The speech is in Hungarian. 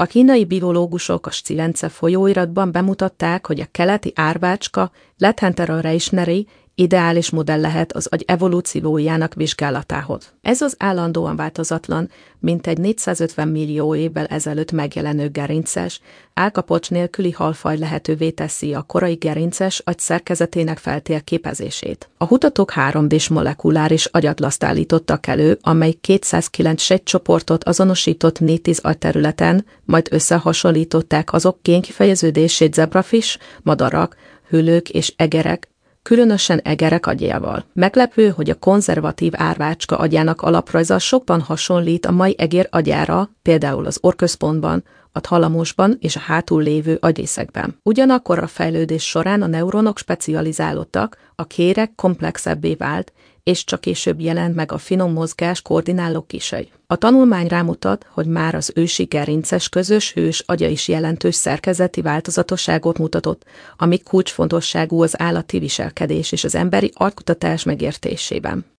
A kínai biológusok a Science folyóiratban bemutatták, hogy a keleti árvácska Ledhenterel-Reichneri ideális modell lehet az agy evolúciójának vizsgálatához. Ez az állandóan változatlan, mintegy 450 millió évvel ezelőtt megjelenő gerinces, állkapocs nélküli halfaj lehetővé teszi a korai gerinces agy szerkezetének feltérképezését. A kutatók 3D-s molekuláris agyatlaszt állítottak elő, amely 209 sejtcsoportot azonosított 410 agyterületen, majd összehasonlították azok génkifejeződését zebrafish, madarak, hüllők és egerek, különösen egerek agyával. Meglepő, hogy a konzervatív árvácska agyának alaprajza sokban hasonlít a mai egér agyára, például az orrközpontban, a thalamusban és a hátul lévő agyrészekben. Ugyanakkor a fejlődés során a neuronok specializálódtak, a kéreg komplexebbé vált, és csak később jelent meg a finom mozgás koordináló kisely. A tanulmány rámutat, hogy már az ősi gerinces közös hős agya is jelentős szerkezeti változatosságot mutatott, ami kulcsfontosságú az állati viselkedés és az emberi agykutatás megértésében.